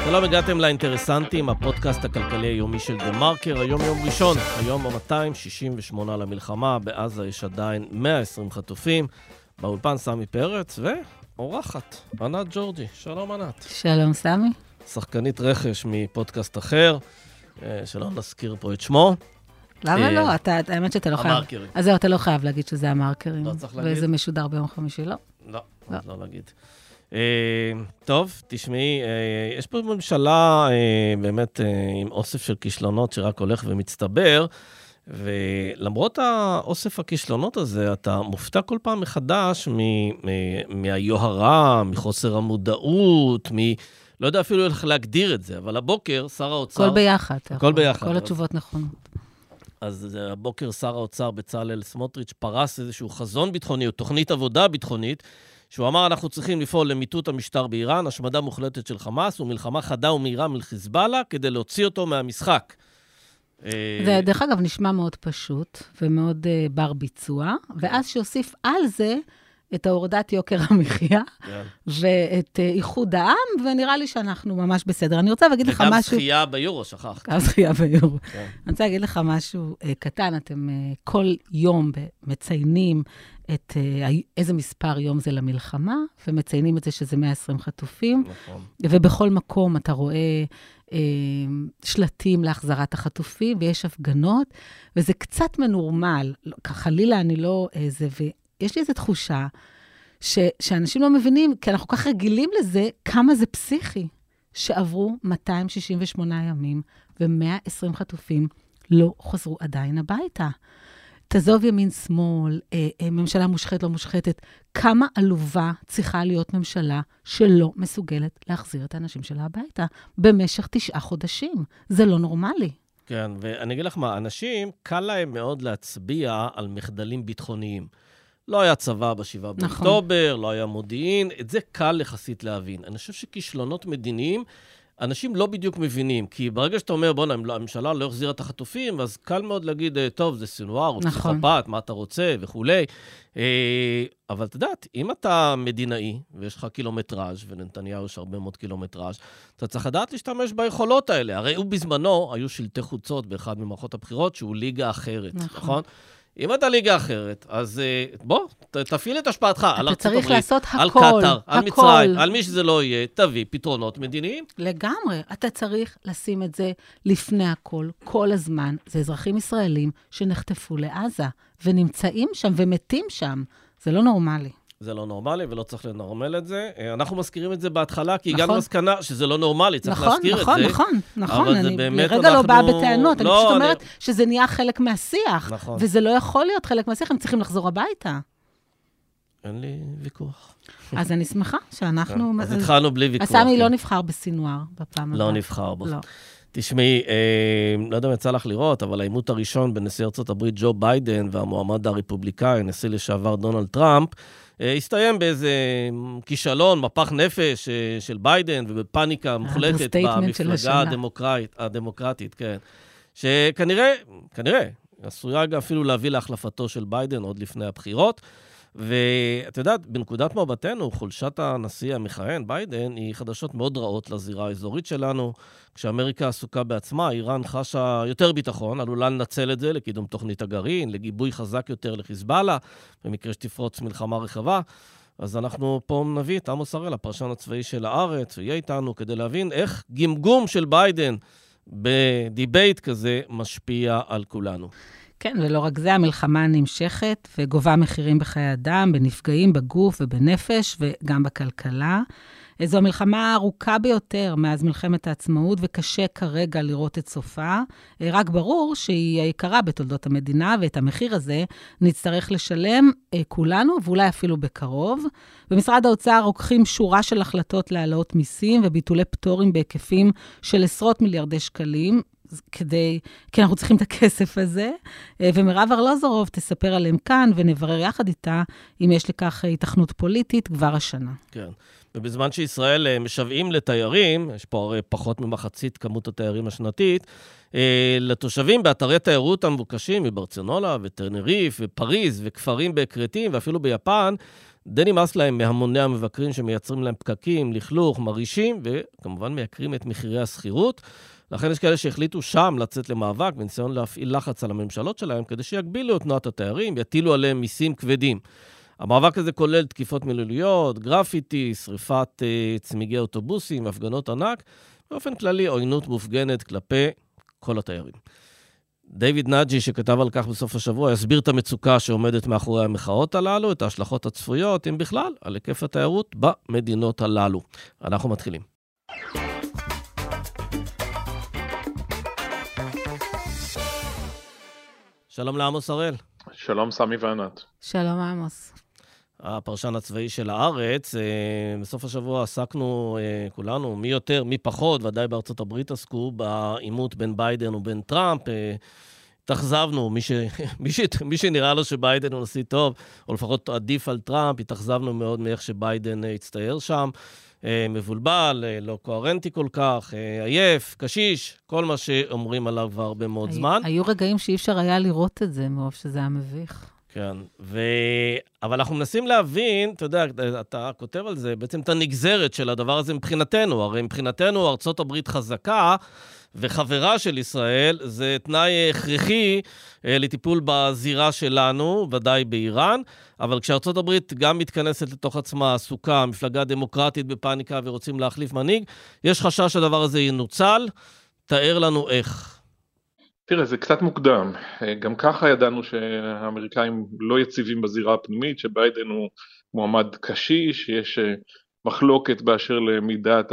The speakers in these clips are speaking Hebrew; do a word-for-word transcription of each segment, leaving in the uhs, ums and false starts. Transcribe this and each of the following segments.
שלום, הגעתם לאינטרסנטים, הפודקאסט הכלכלי היומי של דה מרקר. היום יום ראשון, היום ב-מאתיים שישים ושמונה למלחמה, בעזה יש עדיין מאה ועשרים חטופים. באולפן סמי פרץ ואורחת, ענת ג'ורג'י. שלום ענת. שלום סמי. שחקנית רכש מפודקאסט אחר, שלא נזכיר פה את שמו. למה לא? האמת שאתה לא חייב. המרקרים. אז זהו, אתה לא חייב להגיד שזה המרקרים. לא צריך להגיד. וזה משודר ביום חמישי, לא? לא, לא להגיד. טוב, תשמעי, יש פה ממשלה באמת עם אוסף של כישלונות שרק הולך ומצטבר, ולמרות האוסף הכישלונות הזה, אתה מופתע כל פעם מחדש מהיוהרה, מחוסר המודעות, מ... לא יודע אפילו איך להגדיר את זה, אבל הבוקר שר האוצר... כל ביחד. כל ביחד. כל התשובות נכונות. אז הבוקר שר האוצר בצלאל סמוטריץ' פרס איזשהו חזון ביטחוני, או תוכנית עבודה ביטחונית, שהוא אמר, אנחנו צריכים לפעול למיטוט המשטר באיראן, השמדה מוחלטת של חמאס, ומלחמה חדה ומהירה מול חיזבאללה, כדי להוציא אותו מהמשחק. זה, דרך אגב, נשמע מאוד פשוט, ומאוד uh, בר ביצוע, ואז שיוסיף על זה את ההורדת יוקר המחיה, ואת איחוד העם, ונראה לי שאנחנו ממש בסדר. אני רוצה להגיד לך משהו... וגם זכייה ביורו, שכחת. גם זכייה ביורו. אני רוצה להגיד לך משהו קטן, אתם כל יום מציינים את איזה מספר יום זה למלחמה, ומציינים את זה שזה מאה ועשרים חטופים, ובכל מקום אתה רואה שלטים להחזרת החטופים, ויש הפגנות, וזה קצת מנורמל. חלילה אני לא איזה... יש לי איזו תחושה ש, שאנשים לא מבינים, כי אנחנו כל כך רגילים לזה, כמה זה פסיכי, שעברו מאתיים שישים ושמונה ימים, ו-מאה ועשרים חטופים לא חזרו עדיין הביתה. תעזוב ימין שמאל, אה, אה, ממשלה מושחת לא מושחתת, כמה עלובה צריכה להיות ממשלה שלא מסוגלת להחזיר את האנשים שלה הביתה, במשך תשעה חודשים. זה לא נורמלי. כן, ואני אגיד לך מה, אנשים, קל להם מאוד להצביע על מחדלים ביטחוניים. לא היה צבא בשבעה באוקטובר, לא היה מודיעין, את זה קל יחסית להבין. אני חושב שכישלונות מדיניים, אנשים לא בדיוק מבינים, כי ברגע שאתה אומר, בוא'נה, הממשלה לא החזירה את החטופים, אז קל מאוד להגיד, טוב, זה סינואר, הוא פסיכופת, מה אתה רוצה, וכולי. אבל אתה יודעת, אם אתה מדינאי, ויש לך קילומטראז' ולנתניהו יש הרבה מאוד קילומטראז', אתה צריך לדעת להשתמש ביכולות האלה. הרי הוא בזמנו, היו שלטי חוצות באחד ממערכות הבחירות, שהוא ליגה אחרת, נכון? אם אתה ליגה אחרת, אז בוא, תפעיל את השפעתך על ארצות הברית, על קטר, על מצרים, על מי שזה לא יהיה, תביא פתרונות מדיניים. לגמרי, אתה צריך לשים את זה לפני הכל, כל הזמן. זה אזרחים ישראלים שנחטפו לעזה, ונמצאים שם ומתים שם. זה לא נורמלי. זה לא נורמלי, ולא צריך לנורמל את זה. אנחנו מזכירים את זה בהתחלה, כי הגענו מסקנה שזה לא נורמלי, צריך להזכיר את זה. נכון, נכון, נכון. אני לרגע לא באה בטענות, אני פשוט אומרת שזה נהיה חלק מהשיח, וזה לא יכול להיות חלק מהשיח, הם צריכים לחזור הביתה. אין לי ויכוח. אז אני שמחה שאנחנו... אז התחלנו בלי ויכוח. הסמי לא נבחר בסינואר בפעם הבאה. לא נבחר בו. תשמעי, לא יודע אם יצא לך לראות, אבל העימות הראשון בנשיא ארצות הברית ג'ו ביידן והמועמד הרפובליקאי, נשיא לשעבר דונלד טראמפ, הסתיים באיזה כישלון, מפח נפש של ביידן, ובפניקה מוחלטת במפלגה הדמוקרטית, כן. שכנראה, כנראה, עשויה אפילו להביא להחלפתו של ביידן עוד לפני הבחירות, ואת יודעת, בנקודת מבטנו, חולשת הנשיא המכהן, ביידן, היא חדשות מאוד רעות לזירה האזורית שלנו. כשאמריקה עסוקה בעצמה, איראן חשה יותר ביטחון, עלולה לנצל את זה לקידום תוכנית הגרעין, לגיבוי חזק יותר לחיזבאללה, במקרה שתפרוץ מלחמה רחבה. אז אנחנו פה נביא את עמוס הראל, הפרשן הצבאי של הארץ, ויהיה איתנו כדי להבין איך גמגום של ביידן בדיבייט כזה משפיע על כולנו. כן, ולא רק זה, המלחמה נמשכת וגובה מחירים בחיי אדם, בנפגעים, בגוף ובנפש וגם בכלכלה. זו המלחמה הארוכה ביותר מאז מלחמת העצמאות, וקשה כרגע לראות את סופה. רק ברור שהיא היקרה בתולדות המדינה, ואת המחיר הזה נצטרך לשלם כולנו, ואולי אפילו בקרוב. במשרד האוצר רוקחים שורה של החלטות להעלאות מיסים, וביטולי פטורים בהיקפים של עשרות מיליארדי שקלים, כדי, כי אנחנו צריכים את הכסף הזה, ומירב ארלוזורוב תספר עליהם כאן, ונברר יחד איתה, אם יש לכך התכנות פוליטית כבר השנה. כן, ובזמן שישראל משוועים לתיירים, יש פה הרי פחות ממחצית כמות התיירים השנתית, לתושבים באתרי תיירות המבוקשים, מברצלונה וטרנריף ופריז וכפרים בקרטים, ואפילו ביפן, די נמאס להם מהמוני המבקרים שמייצרים להם פקקים, לכלוך, מרישים, וכמובן מייקרים את מחירי הסחירות. לכן יש כאלה שהחליטו שם לצאת למאבק, בניסיון להפעיל לחץ על הממשלות שלהם, כדי שיגבילו את תנועת התיירים, יטילו עליהם מיסים כבדים. המאבק הזה כולל תקיפות מילוליות, גרפיטי, שריפת uh, צמיגי אוטובוסים, הפגנות ענק, באופן כללי עוינות מופגנת כלפי כל התיירים. דיוויד נאג'י, שכתב על כך בסוף השבוע, יסביר את המצוקה שעומדת מאחורי המחאות הללו, את ההשלכות הצפויות, אם בכלל, על היקף התיירות במדינות הללו. אנחנו מתחילים. שלום לעמוס הראל. שלום סמי וענת. שלום עמוס. הפרשן הצבאי של הארץ. בסוף השבוע עסקנו כולנו, מי יותר, מי פחות, ודאי בארצות הברית עסקו בעימות בין ביידן ובין טראמפ. התאכזבנו, מי, ש... מי, ש... מי שנראה לו שביידן הוא נשיא טוב, או לפחות עדיף על טראמפ, התאכזבנו מאוד מאיך שביידן הצטייר שם. מבולבל, לא קוהרנטי כל כך, עייף, קשיש, כל מה שאומרים עליו כבר הרבה מאוד זמן. היו רגעים שאי אפשר היה לראות את זה, מאוף שזה היה מביך. כן, ו... אבל אנחנו מנסים להבין, אתה יודע, אתה כותב על זה, בעצם את הנגזרת של הדבר הזה מבחינתנו, הרי מבחינתנו ארצות הברית חזקה, וחברה של ישראל, זה תנאי הכרחי אה, לטיפול בזירה שלנו, ודאי באיראן, אבל כשארצות הברית גם מתכנסת לתוך עצמה, עסוקה, מפלגה דמוקרטית בפאניקה ורוצים להחליף מנהיג, יש חשש שהדבר הזה ינוצל, תאר לנו איך. תראה, זה קצת מוקדם. גם ככה ידענו שהאמריקאים לא יציבים בזירה הפנימית, שביידן הוא מועמד קשיש, יש מחלוקת באשר למידת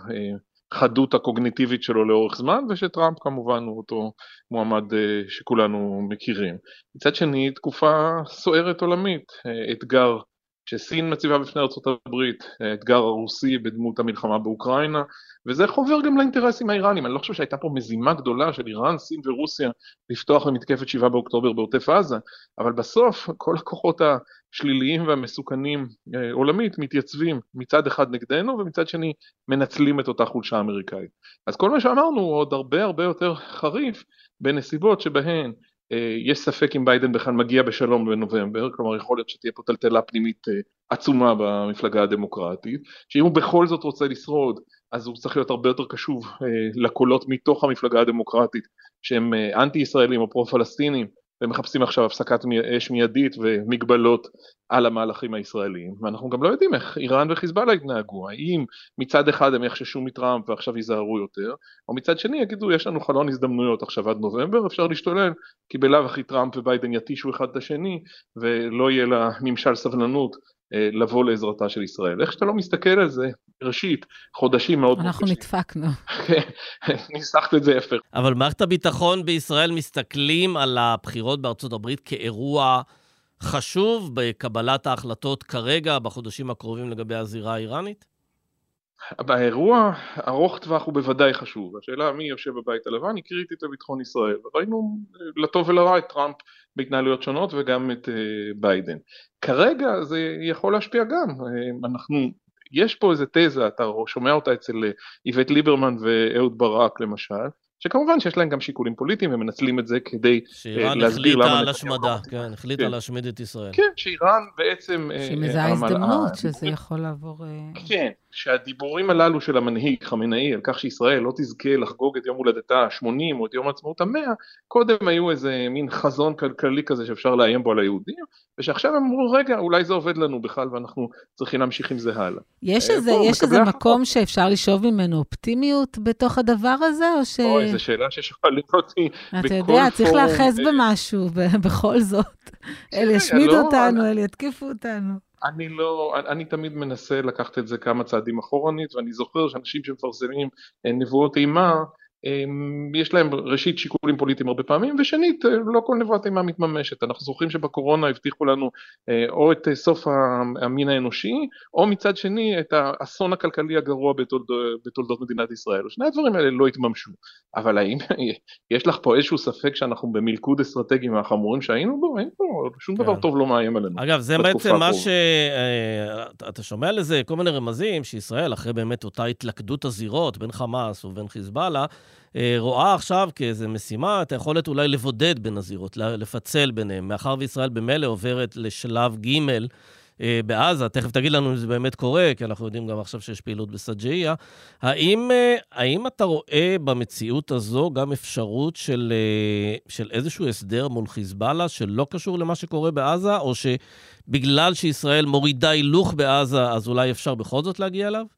החדות הקוגניטיבית שלו לאורך זמן, ושטראמפ כמובן הוא אותו מועמד שכולנו מכירים. מצד שני, תקופה סוערת עולמית, אתגר שסין מציבה בפני ארצות הברית, האתגר הרוסי בדמות המלחמה באוקראינה, וזה חובר גם לאינטרסים האיראנים. אני לא חושב שהייתה פה מזימה גדולה של איראן, סין ורוסיה לפתוח למתקפת שבעה באוקטובר בעוטף עזה, אבל בסוף כל הכוחות השליליים והמסוכנים עולמית מתייצבים מצד אחד נגדנו, ומצד שני מנצלים את אותה חולשה אמריקאית. אז כל מה שאמרנו הוא עוד הרבה הרבה יותר חריף בנסיבות שבהן יש ספק אם ביידן בכלל מגיע בשלום בנובמבר, כלומר יכול להיות שתהיה פה טלטלה פנימית עצומה במפלגה הדמוקרטית, שאם הוא בכל זאת רוצה לשרוד, אז הוא צריך להיות הרבה יותר קשוב לקולות מתוך המפלגה הדמוקרטית, שהם אנטי-ישראלים או פרו-פלסטינים, ומחפשים עכשיו הפסקת אש מיידית ומגבלות על המהלכים הישראליים. ואנחנו גם לא יודעים איך איראן וחיזבאללה יתנהגו, האם מצד אחד הם יחששו מטראמפ ועכשיו ייזהרו יותר, או מצד שני יגידו יש לנו חלון הזדמנויות עכשיו עד נובמבר, אפשר להשתולל, כי בלאו הכי טראמפ וביידן יתישו אחד את השני, ולא יהיה לה ממשל סבלנות לבוא לעזרתה של ישראל. איך שאתה לא מסתכל על זה, ראשית, חודשים מאוד... אנחנו נדפקנו. ניסחת את זה יפה. אבל מערכת הביטחון בישראל מסתכלים על הבחירות בארצות הברית כאירוע חשוב בקבלת ההחלטות כרגע, בחודשים הקרובים לגבי הזירה האיראנית? באירוע ארוך טווח הוא בוודאי חשוב. השאלה מי יושב בבית הלבן היא קריטית לביטחון ישראל. ראינו לטוב ולרע את טראמפ בהתנהלויות שונות וגם את ביידן. כרגע זה יכול להשפיע גם. אנחנו, יש פה איזה תזה, אתה שומע אותה אצל איווט ליברמן ואהוד ברק למשל, שכמובן שיש להם גם שיקולים פוליטיים, הם מנצלים את זה כדי להסביר למה... שאיראן החליטה על השמדה, כן, החליטה להשמיד את ישראל. כן, שאיראן בעצם... שמזה ההזדמנות, שזה יכול לעבור... כן, שהדיבורים הללו של המנהיג חמינאי, על כך שישראל לא תזכה לחגוג את יום הולדתה ה-שמונים או את יום העצמאות ה-מאה, קודם היו איזה מין חזון כלכלי כזה שאפשר לאיים בו על היהודים, ושעכשיו הם אמרו, רגע, אולי זה עובד לנו בכלל, ואנחנו צריכים להמשיך עם זה הלאה. יש איזה, יש איזה מקום שאפשר לשאוב ממנו אופטימיות בתוך הדבר הזה, או ש... אוי, זו שאלה ששואלים אותי בכל פורום. אתה יודע, צריך לאחז במשהו, בכל זאת. אל ישמידו אותנו, אל יתקיפו אותנו. אני לא, אני תמיד מנסה לקחת את זה כמה צעדים אחורנית, ואני זוכר שאנשים שמפרסמים נבואות אימה, יש להם ראשית שיקולים פוליטיים הרבה פעמים, ושנית, לא כל נבואת אימה מתממשת. אנחנו זוכרים שבקורונה הבטיחו לנו או את סוף המין האנושי, או מצד שני את האסון הכלכלי הגרוע בתולדות, בתולדות מדינת ישראל. שני הדברים האלה לא התממשו. אבל האם יש לך פה איזשהו ספק שאנחנו במלכוד אסטרטגי מהחמורים שהיינו בו? אין פה, שום דבר טוב לא מאיים עלינו. אגב, זה בעצם מה שאתה שומע לזה, כל מיני רמזים שישראל, אחרי באמת אותה התלכדות הזירות בין חמאס ובין חיזבאללה, רואה עכשיו כאיזו משימה, את היכולת אולי לבודד בין הזירות, לפצל ביניהם, מאחר וישראל במילא עוברת לשלב ג' בעזה, תכף תגיד לנו אם זה באמת קורה, כי אנחנו יודעים גם עכשיו שיש פעילות בסג'אעיה. האם, האם אתה רואה במציאות הזו גם אפשרות של, של איזשהו הסדר מול חיזבאללה, שלא קשור למה שקורה בעזה, או שבגלל שישראל מורידה הילוך בעזה, אז אולי אפשר בכל זאת להגיע אליו?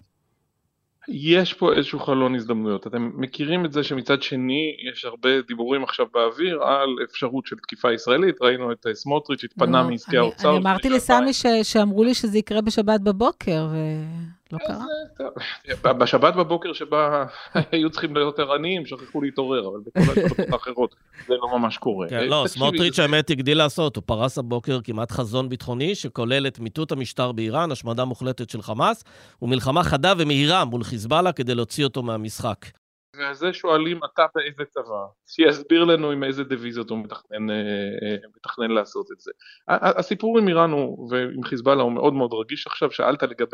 יש פה איזשהו חלון הזדמנויות. אתם מכירים את זה שמצד שני יש הרבה דיבורים עכשיו באוויר על אפשרות של תקיפה ישראלית, ראינו את סמוטריץ' התפנה מעסקי האוצר. אני אמרתי לסמי שאמרו לי שזה יקרה בשבת בבוקר, ולא קרה. בשבת בבוקר שבה היו צריכים להיות ערניים, שכחו להתעורר, אבל בכל השבתות האחרות זה לא ממש קורה. לא, סמוטריץ' האמת הגדיל לעשות, הוא פרס הבוקר כמעט חזון ביטחוני, שכולל את מיטוט המשטר באיראן, השמדה מוחלטת של חמאס, ומלחמה חדה ומהירה מול חיזבאללה כדי להוציא אותו מהמשחק. וזה שואלים אתה באיזה צבא, שיסביר לנו עם איזה דיוויזיות הוא מתכנן, מתכנן לעשות את זה. הסיפור עם איראן ועם חיזבאללה הוא מאוד מאוד רגיש עכשיו, שאלת לגבי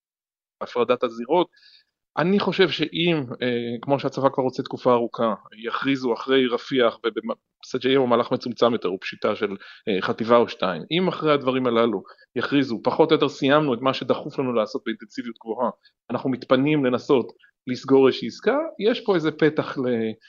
הפרדת הזירות, אני חושב שאם, כמו שהצבא כבר רוצה תקופה ארוכה, יכריזו אחרי רפיח, ובסג'אעיה הוא מהלך מצומצם יותר, הוא פשיטה של חטיבה או שתיים, אם אחרי הדברים הללו יכריזו, פחות או יותר סיימנו את מה שדחוף לנו לעשות באינטנסיביות גבוהה, אנחנו מתפנים לנסות לסגור איזושהי עסקה, יש פה איזה פתח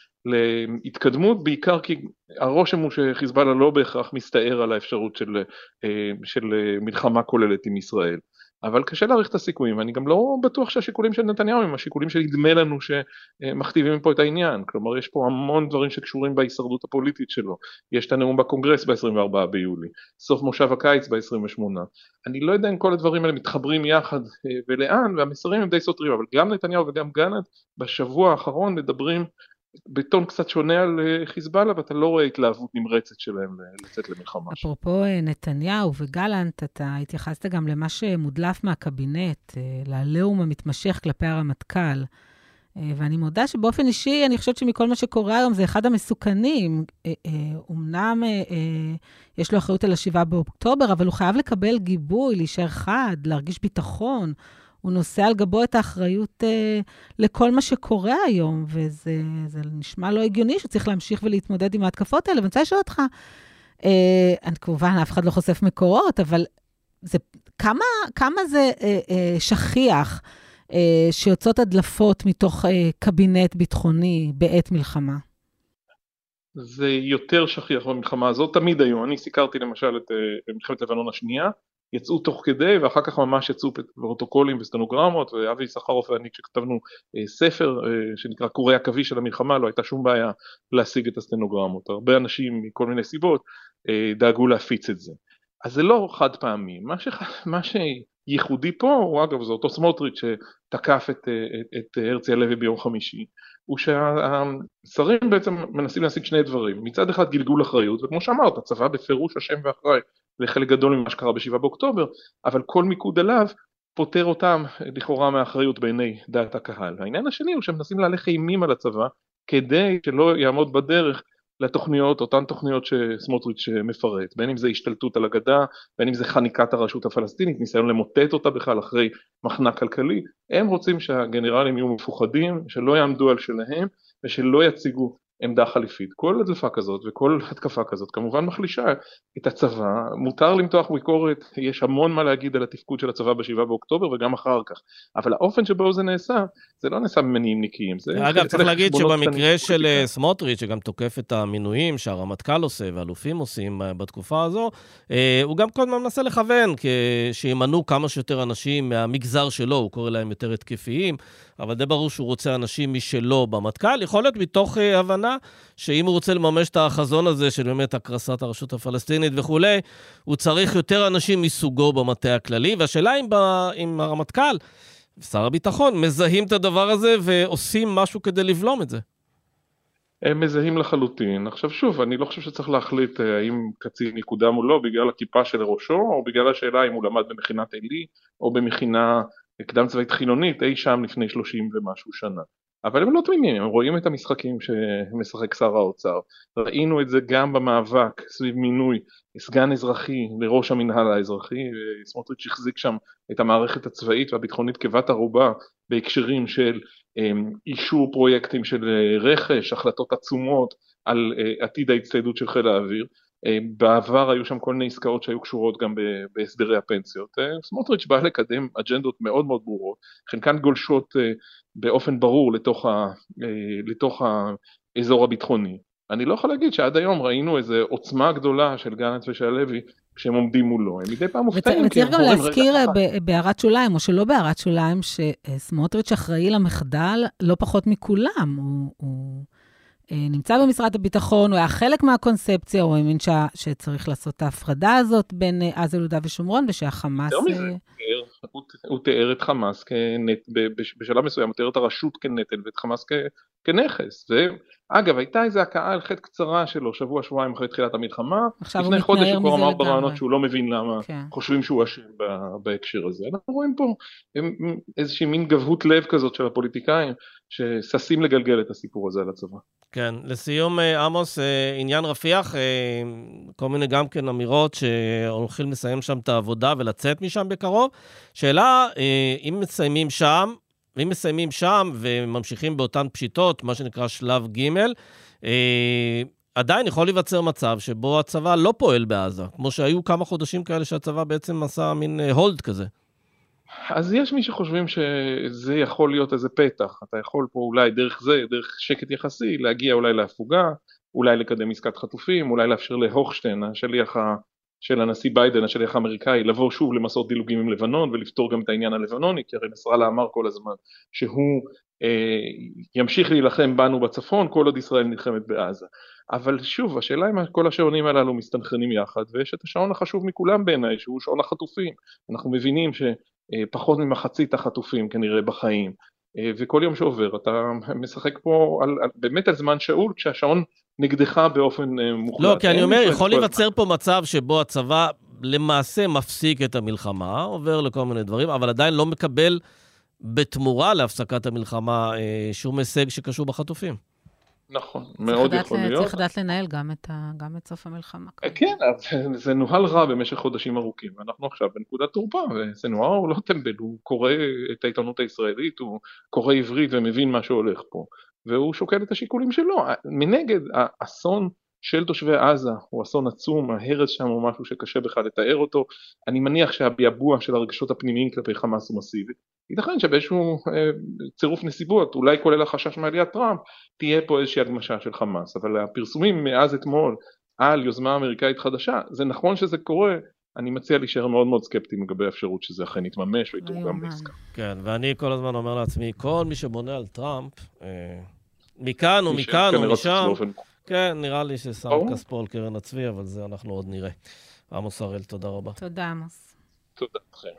להתקדמות, בעיקר כי הרושם הוא שחיזבאללה לא בהכרח מסתער על האפשרות של, של מלחמה כוללת עם ישראל. אבל קשה להעריך את הסיכויים, ואני גם לא בטוח שהשיקולים של נתניהו הם השיקולים שנדמה לנו שמכתיבים פה את העניין, כלומר יש פה המון דברים שקשורים בהישרדות הפוליטית שלו, יש את הנאום בקונגרס ב-עשרים וארבעה ביולי, סוף מושב הקיץ ב-עשרים ושמונה, אני לא יודע אם כל הדברים האלה מתחברים יחד ולאן, והמסרים הם די סותרים, אבל גם נתניהו וגם גנט בשבוע האחרון מדברים בטון קצת שונה על חיזבאללה, ואתה לא רואה התלהבות נמרצת שלהם לצאת למלחמה. אפרופו נתניהו וגלנט, אתה התייחסת גם למה שמודלף מהקבינט, לעליהום המתמשך כלפי הרמטכ"ל, ואני מודה שבאופן אישי, אני חושבת שמכל מה שקורה היום זה אחד המסוכנים, אמנם יש לו אחריות על השבעה באוקטובר, אבל הוא חייב לקבל גיבוי, להישאר חד, להרגיש ביטחון, הוא נושא על גבו את האחריות אה, לכל מה שקורה היום, וזה זה נשמע לא הגיוני שצריך להמשיך ולהתמודד עם ההתקפות האלה. ואני רוצה לשאול אותך, אה, אני כמובן, אף אחד לא חושף מקורות, אבל זה, כמה, כמה זה אה, אה, שכיח אה, שיוצאות הדלפות מתוך אה, קבינט ביטחוני בעת מלחמה? זה יותר שכיח במלחמה הזאת, תמיד היו. אני סיקרתי למשל את אה, מלחמת לבנון השנייה, יצאו תוך כדי, ואחר כך ממש יצאו פרוטוקולים וסטנוגרמות, ואבי סחרוף ואני כשכתבנו אה, ספר אה, שנקרא קורי עכביש של המלחמה, לא הייתה שום בעיה להשיג את הסטנוגרמות. הרבה אנשים מכל מיני סיבות אה, דאגו להפיץ את זה. אז זה לא חד פעמי. מה, ש... מה שייחודי פה, הוא אגב, זה אותו סמוטריץ' שתקף את, את, את הרצי הלוי ביום חמישי, הוא שהשרים בעצם מנסים להשיג שני דברים. מצד אחד גלגול אחריות, וכמו שאמרת, הצבא בפירוש השם ואחראי לחלק גדול ממה שקרה בשבעה באוקטובר, אבל כל מיקוד עליו פותר אותם לכאורה מהאחריות בעיני דעת הקהל. העניין השני הוא שמנסים להלך אימים על הצבא, כדי שלא יעמוד בדרך לתוכניות, אותן תוכניות שסמוטריץ' מפרט, בין אם זה השתלטות על הגדה, בין אם זה חניקת הרשות הפלסטינית, ניסיון למוטט אותה בכלל אחרי מחנה כלכלי, הם רוצים שהגנרלים יהיו מפוחדים, שלא יעמדו על שלהם, ושלא יציגו עמדה חליפית. כל הדלפה כזאת וכל התקפה כזאת כמובן מחלישה את הצבא, מותר למתוח ביקורת, יש המון מה להגיד על התפקוד של הצבא בשבעה באוקטובר וגם אחר כך, אבל האופן שבו זה נעשה, זה לא נעשה ממניעים נקיים. אגב, צריך להגיד שבמקרה של סמוטריץ' שגם תוקף את המינויים שהרמטכ"ל עושה ואלופים עושים בתקופה הזו, הוא גם כל הזמן מנסה לכוון, שימנו כמה שיותר אנשים מהמגזר שלו, הוא קורא להם יותר התקפיים, אבל די ברור שהוא רוצה אנשים משלו במטכ"ל, יכול להיות מתוך הבנה שאם הוא רוצה לממש את החזון הזה של באמת הקרסת הרשות הפלסטינית וכו', הוא צריך יותר אנשים מסוגו במטה הכללי, והשאלה אם, אם הרמטכ"ל ושר הביטחון מזהים את הדבר הזה ועושים משהו כדי לבלום את זה. הם מזהים לחלוטין. עכשיו שוב, אני לא חושב שצריך להחליט האם קצין יקודם או לא בגלל הכיפה של ראשו, או בגלל השאלה אם הוא למד במכינת עלי, או במכינה קדם צבאית חילונית, אי שם לפני שלושים ומשהו שנה. אבל הם לא תמימים, הם רואים את המשחקים שמשחק שר האוצר. ראינו את זה גם במאבק סביב מינוי סגן אזרחי לראש המנהל האזרחי, סמוטריץ' החזיק שם את המערכת הצבאית והביטחונית כבת ערובה בהקשרים של אישור פרויקטים של רכש, החלטות עצומות על עתיד ההצטיידות של חיל האוויר, בעבר היו שם כל מיני עסקאות שהיו קשורות גם בהסדרי הפנסיות. סמוטריץ' בא לקדם אג'נדות מאוד מאוד ברורות, חלקן גולשות באופן ברור לתוך, ה, לתוך האזור הביטחוני. אני לא יכול להגיד שעד היום ראינו איזו עוצמה גדולה של גלנט ושל לוי, כשהם עומדים מולו. הם מדי פעם מופתעים. וצריך גם להזכיר בהערת שוליים, או שלא בהערת שוליים, שסמוטריץ' אחראי למחדל לא פחות מכולם. הוא, הוא נמצא במשרד הביטחון, הוא היה חלק מהקונספציה, הוא האמין שצריך לעשות את ההפרדה הזאת בין עזה ליהודה ושומרון, ושהחמאס... יותר מזה, הוא, הוא תיאר את חמאס כנט, בשלב מסוים, הוא תיאר את הרשות כנטל, ואת חמאס כ, כנכס. ואגב, הייתה איזו הקעה על חטא קצרה שלו, שבוע, שבועיים אחרי תחילת המלחמה, לפני חודש הוא כבר אמר ברעיונות שהוא לא מבין למה כן. חושבים שהוא אשם בהקשר הזה. אנחנו רואים פה איזושהי מין גבהות לב כזאת של הפוליטיקאים, שששים לגלגל את הסיפור הזה על הצבא. כן, לסיום עמוס, עניין רפיח, כל מיני גם כן אמירות שהולכים לסיים שם את העבודה ולצאת משם בקרוב. שאלה, אם מסיימים שם, אם מסיימים שם וממשיכים באותן פשיטות, מה שנקרא שלב ג', עדיין יכול להיווצר מצב שבו הצבא לא פועל בעזה, כמו שהיו כמה חודשים כאלה שהצבא בעצם עשה מין הולד כזה. אז יש מי שחושבים שזה יכול להיות איזה פתח, אתה יכול פה אולי דרך זה, דרך שקט יחסי, להגיע אולי להפוגה, אולי לקדם עסקת חטופים, אולי לאפשר להוכשטיין, השליח של הנשיא ביידן, השליח האמריקאי, לבוא שוב למסעות דילוגים עם לבנון, ולפתור גם את העניין הלבנוני, כי הרי נסראללה אמר כל הזמן, שהוא אה, ימשיך להילחם בנו בצפון, כל עוד ישראל נלחמת בעזה. אבל שוב, השאלה אם כל השעונים הללו מסתנכרנים יחד, ויש את השעון החשוב מכולם בעיניי, שהוא שעון החטופים. אנחנו מבינים ש... פחות ממחצית החטופים כנראה בחיים, וכל יום שעובר אתה משחק פה על, על, באמת על זמן שאול, כשהשעון נגדך באופן מוחלט. לא, כי אני אומר, יכול להיווצר פה מצב שבו הצבא למעשה מפסיק את המלחמה, עובר לכל מיני דברים, אבל עדיין לא מקבל בתמורה להפסקת המלחמה שום הישג שקשור בחטופים. נכון, מאוד יכול להיות. צריך לדעת לנהל גם את, ה, גם את סוף המלחמה. כן, זה נוהל רע במשך חודשים ארוכים, ואנחנו עכשיו בנקודת תורפה, וסנואר הוא לא טמבל, הוא קורא את העיתונות הישראלית, הוא קורא עברית ומבין מה שהולך פה, והוא שוקל את השיקולים שלו. מנגד, האסון של תושבי עזה הוא אסון עצום, ההרס שם הוא משהו שקשה בכלל לתאר אותו, אני מניח שהביאבוע של הרגשות הפנימיים כלפי חמאס הוא מסיבי. ייתכן שבאיזשהו אה, צירוף נסיבות, אולי כולל החשש מעליית טראמפ, תהיה פה איזושהי הגמשה של חמאס, אבל הפרסומים מאז אתמול על יוזמה אמריקאית חדשה, זה נכון שזה קורה, אני מציע להישאר מאוד מאוד סקפטיים לגבי האפשרות שזה אכן יתממש ויתורגם בעסקה. כן, ואני כל הזמן אומר לעצמי, כל מי שבונה על טראמפ, אה, מכאן או מכאן או משם, כן, נראה לי ששם כספו על קרן הצבי, אבל זה אנחנו עוד נראה. עמוס הראל, תודה רבה. תודה, עמוס. תודה לכם.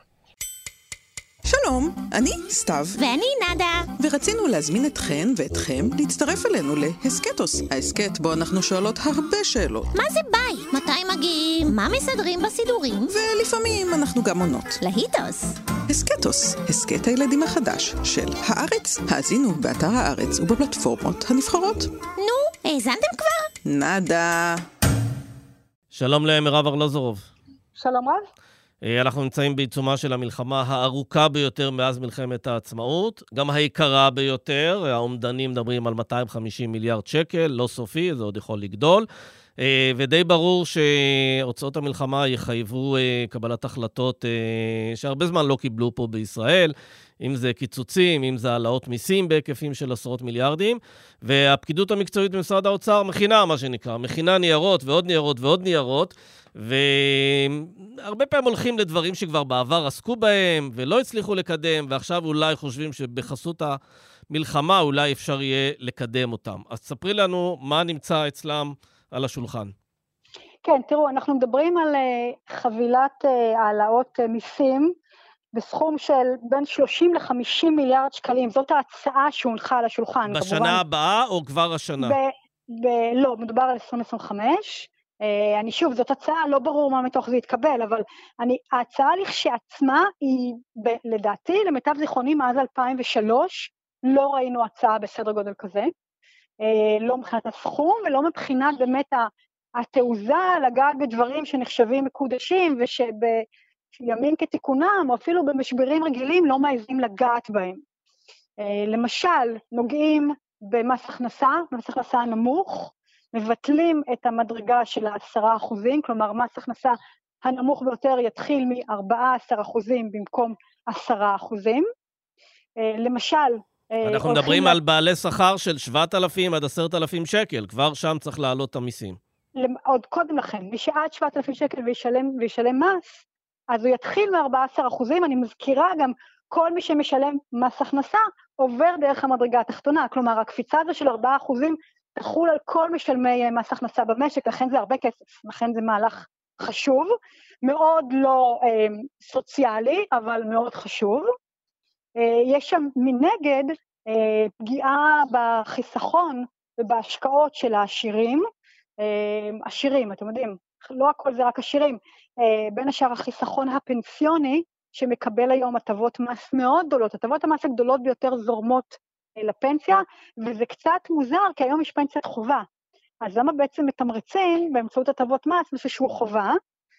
שלום, אני סתיו. ואני נדה. ורצינו להזמין אתכן ואתכם להצטרף אלינו להסקטוס. ההסקט בו אנחנו שואלות הרבה שאלות. מה זה בית? מתי מגיעים? מה מסדרים בסידורים? ולפעמים אנחנו גם עונות. להיטוס. הסקטוס, הסקט הילדים החדש של הארץ. האזינו באתר הארץ ובפלטפורמות הנבחרות. נו, האזנתם כבר? נדה. שלום למירב ארלוזורוב. שלום רב. אנחנו נמצאים בעיצומה של המלחמה הארוכה ביותר מאז מלחמת העצמאות, גם היקרה ביותר, האומדנים מדברים על מאתיים וחמישים מיליארד שקל, לא סופי, זה עוד יכול לגדול, ודי ברור שהוצאות המלחמה יחייבו קבלת החלטות שהרבה זמן לא קיבלו פה בישראל, אם זה קיצוצים, אם זה העלאות מיסים בהיקפים של עשרות מיליארדים, והפקידות המקצועית במשרד האוצר מכינה, מה שנקרא, מכינה ניירות ועוד ניירות ועוד ניירות, והרבה פעמים הולכים לדברים שכבר בעבר עסקו בהם ולא הצליחו לקדם, ועכשיו אולי חושבים שבחסות המלחמה אולי אפשר יהיה לקדם אותם. אז תספרי לנו מה נמצא אצלם על השולחן. כן, תראו, אנחנו מדברים על חבילת העלאות מיסים, בסכום של בין שלושים לחמישים מיליארד שקלים, זאת ההצעה שהונחה על השולחן. בשנה כמובן, הבאה או כבר השנה? ב, ב, לא, מדובר על עשרים עשרים וחמש, אני שוב, זאת הצעה, לא ברור מה מתוך זה יתקבל, אבל אני, ההצעה לכשעצמה היא, ב, לדעתי, למיטב זיכרוני, מאז אלפיים ושלוש, לא ראינו הצעה בסדר גודל כזה, לא מבחינת הסכום, ולא מבחינת באמת התעוזה לגעת בדברים שנחשבים מקודשים, ושבימים כתיקונם, או אפילו במשברים רגילים, לא מעזים לגעת בהם. למשל, נוגעים במס הכנסה, במס הכנסה הנמוך, מבטלים את המדרגה של העשרה אחוזים, כלומר מס הכנסה הנמוך ביותר יתחיל מ-ארבעה עשר אחוזים במקום עשרה אחוזים. למשל, אנחנו מדברים על בעלי שכר של שבעת אלפים עד עשרת אלפים שקל, כבר שם צריך להעלות את המיסים. עוד קודם לכן, מי שעד שבעת אלפים שקל וישלם, וישלם מס, אז הוא יתחיל מ-ארבעה עשר אחוזים, אני מזכירה גם כל מי שמשלם מס הכנסה עובר דרך המדרגה התחתונה, כלומר הקפיצה הזו של ארבעה אחוזים תחול על כל משלמי מס הכנסה במשק, לכן זה הרבה כסף, לכן זה מהלך חשוב, מאוד לא אה, סוציאלי, אבל מאוד חשוב. אה, יש שם מנגד אה, פגיעה בחיסכון ובהשקעות של העשירים, אה, עשירים, אתם יודעים, לא הכל זה רק עשירים, אה, בין השאר החיסכון הפנסיוני, שמקבל היום הטבות מס מאוד גדולות, הטבות המס הגדולות ביותר זורמות אה, לפנסיה, וזה קצת מוזר, כי היום יש פנסיית חובה, אז למה בעצם מתמרצים באמצעות הטבות מס, משהו שהוא חובה,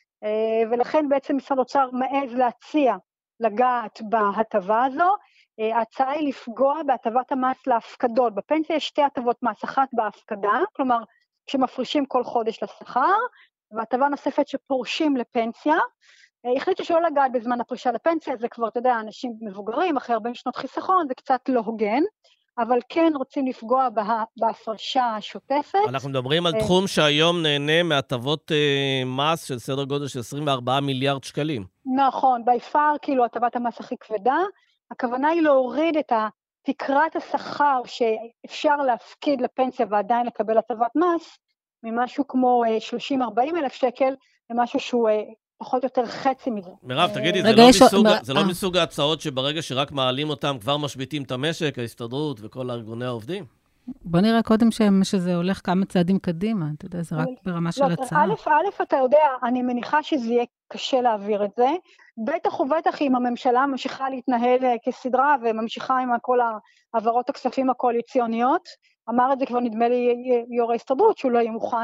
אה, ולכן בעצם משרד האוצר מעז להציע לגעת בהטבה הזו, אה, ההצעה היא לפגוע בהטבת המס להפקדות, בפנסיה יש שתי הטבות מס, אחת בהפקדה, כלומר שמפרישים כל חודש לשכר, והטבה נוספת שפורשים לפנסיה, החליטו שלא לגעת בזמן הפרישה לפנסיה, זה כבר, אתה יודע, אנשים מבוגרים, אחרי ארבעים שנות חיסכון, זה קצת לא הוגן, אבל כן רוצים לפגוע בה, בהפרשה השוטפת. אנחנו מדברים על תחום שהיום נהנה מהטבות מס של סדר גודל של עשרים וארבעה מיליארד שקלים. נכון, ביפר, כאילו, הטבת המס הכי כבדה, הכוונה היא להוריד את תקרת השכר שאפשר להפקיד לפנסיה ועדיין לקבל הטבת מס, ממשהו כמו שלושים ארבעים אלף שקל, למשהו שהוא פחות או יותר חצי מזה. מירב, תגידי, זה לא מסוג ההצעות שברגע שרק מעלים אותם, כבר משביתים את המשק, ההסתדרות וכל הארגוני העובדים? בוא נראה קודם שזה הולך כמה צעדים קדימה, אתה יודע, זה רק ברמה של הצעה. א', א', אתה יודע, אני מניחה שזה יהיה קשה להעביר את זה, בטח ובטח אם הממשלה ממשיכה להתנהל כסדרה, וממשיכה עם כל העברות הכספים הקואליציוניות, אמר את זה כבר נדמה לי יו"ר ההסתדרות, שהוא לא יהיה מוכן,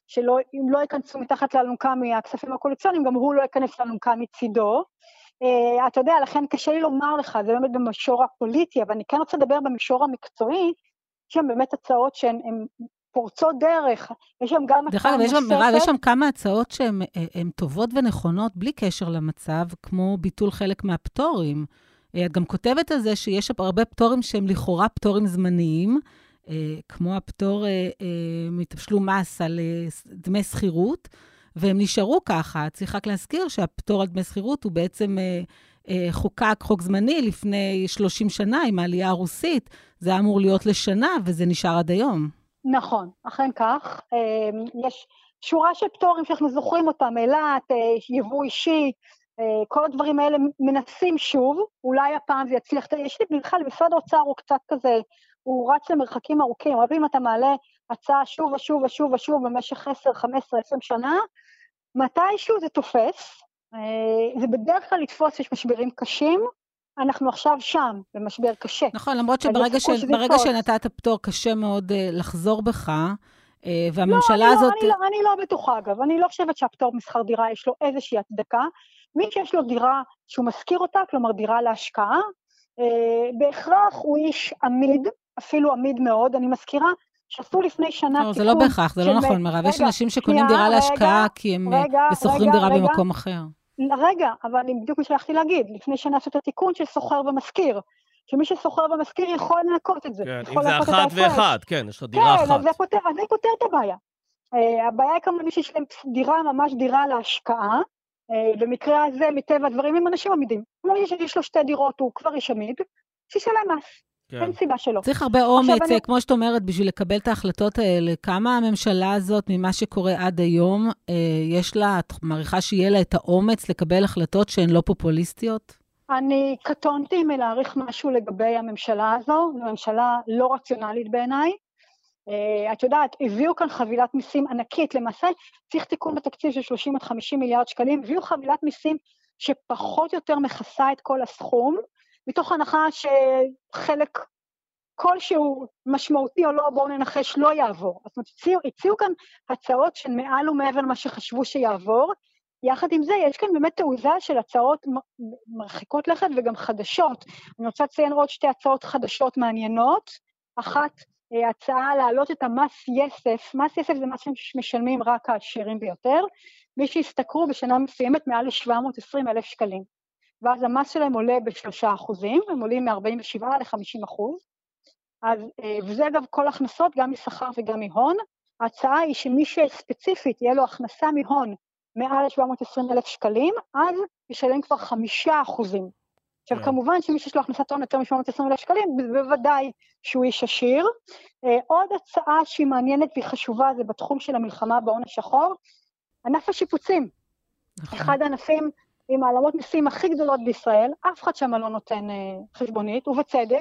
שאם לא ייכנסו מתחת לאלונקה מהכספים הקואליציוניים, גם הוא לא ייכנס לאלונקה מצידו. Uh, אתה יודע, לכן קשה לי לומר לך, זה באמת במישור הפוליטי, אבל אני כן רוצה לדבר במישור המקצועי, שהן באמת הצעות שהן פורצות דרך, יש שם גם דרך אגב, יש שם כמה הצעות שהן טובות ונכונות, בלי קשר למצב, כמו ביטול חלק מהפטורים. את גם כותבת על זה שיש הרבה פטורים שהם לכאורה פטורים זמניים, כמו הפטור מתשלום מס על דמי שכירות, והם נשארו ככה. צריך רק להזכיר שהפטור על דמי שכירות הוא בעצם חוקק חוק זמני לפני שלושים שנה, עם העלייה הרוסית, זה אמור להיות לשנה, וזה נשאר עד היום. נכון, אכן כך. יש שורה של פטורים שאנחנו זוכרים אותם, אילת, יבוא אישי, כל הדברים האלה מנסים שוב, אולי הפעם זה יצליח, יש לי בכלל, משרד האוצר הוא קצת כזה, הוא רץ למרחקים ארוכים, אבל אם אתה מעלה הצעה שוב ושוב ושוב ושוב במשך עשר, חמש עשרה, עשרים שנה, מתישהו זה תופס, זה בדרך כלל לתפוס, יש משברים קשים, אנחנו עכשיו שם, במשבר קשה. נכון, למרות שברגע ש... ברגע שנתת פטור קשה מאוד לחזור בך, והממשלה לא, הזאת... אני לא, אני לא בטוחה, אגב, אני לא חושבת שהפטור משכר דירה יש לו איזושהי הצדקה, מי שיש לו דירה שהוא מזכיר אותה, כלומר דירה להשקעה, בהכרח הוא איש עמיד, אפילו עמיד מאוד, אני מזכירה, שעשו לפני שנה תיקון... זה לא בהכרח, זה לא נכון, מרב, יש אנשים שקונים דירה להשקעה, כי הם שוכרים דירה במקום אחר. רגע, אבל אני בדיוק משלחתי להגיד, לפני שנה עשו את התיקון של סוחר ומזכיר, שמי שסוחר ומזכיר יכול לנקות את זה. כן, אם זה אחת ואחד, כן, יש לך דירה אחת. כן, אז זה פותר את הבעיה. הבעיה היא כמובן מי שיש להם דירה, ממש דירה להשקעה, במקרה הזה, מטבע הדברים, הם אנשים עמידים. כמו שיש לו שתי דירות, הוא כבר יש עמיד, שישלם מס. אין סיבה שלא. צריך הרבה אומץ, כמו שאת אומרת, בשביל לקבל את ההחלטות האלה. כמה הממשלה הזאת, ממה שקורה עד היום, יש לה, את מעריכה שיהיה לה את האומץ לקבל החלטות שהן לא פופוליסטיות? אני קטונתי מלהעריך משהו לגבי הממשלה הזו, זו ממשלה לא רציונלית בעיניי. את יודעת, הביאו כאן חבילת מיסים ענקית, למעשה צריך תיקון בתקציב של שלושים עד חמישים מיליארד שקלים, הביאו חבילת מיסים שפחות או יותר מכסה את כל הסכום, מתוך הנחה שחלק כלשהו משמעותי או לא, בואו ננחש, לא יעבור. אז הציעו, הציעו כאן הצעות של מעל ומעבר למה שחשבו שיעבור, יחד עם זה יש כאן באמת תעוזה של הצעות מרחיקות לכת וגם חדשות. אני רוצה לציין עוד שתי הצעות חדשות מעניינות, אחת הצעה להעלות את המס יסף, מס יסף זה מס שמשלמים רק העשירים ביותר, מי שהסתכרו בשנה מסוימת מעל ל-שבע מאות ועשרים אלף שקלים. ואז המס שלהם עולה בשלושה אחוזים, הם עולים מ-ארבעים ושבעה ל-חמישים אחוז. אז, וזה אגב כל הכנסות, גם משכר וגם מהון. ההצעה היא שמי שספציפית יהיה לו הכנסה מהון מעל ל-שבע מאות ועשרים אלף שקלים, אז ישלם כבר חמישה אחוזים. עכשיו, כמובן שמי שיש לו הכנסת הון יותר מ-שבע מאות ועשרים אלף שקלים, בוודאי שהוא איש עשיר. עוד הצעה שהיא מעניינת והיא חשובה, זה בתחום של המלחמה בהון השחור, ענף השיפוצים. אחד הענפים עם העלמות מיסים הכי גדולות בישראל, אף אחד שם לא נותן חשבונית, ובצדק,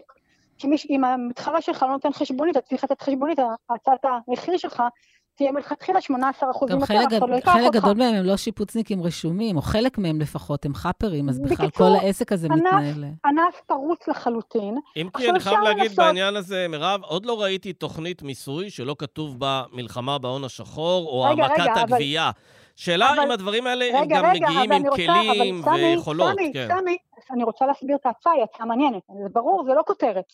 אם המתחרה שלך לא נותן חשבונית, אתה צריך לתת חשבונית, הצעת המחיר שלך, תהיה מלכתחילה שמונה עשרה אחוזים יותר, גם חלק גדול מהם הם לא שיפוצניקים רשומים, או חלק מהם לפחות הם חאפרים, אז בכלל כל העסק הזה מתנהל. ענף פרוץ לחלוטין. אם כי אני חייב להגיד בעניין הזה, מירב, עוד לא ראיתי תוכנית מיסוי שלא כתוב בה מלחמה בהון השחור, או העמקת הגבייה. שאלה אם הדברים האלה הם גם מגיעים עם כלים ויכולות. סמי, אני רוצה להסביר את ההצעה, היא הצעה מעניינת. זה ברור, זה לא כותרת.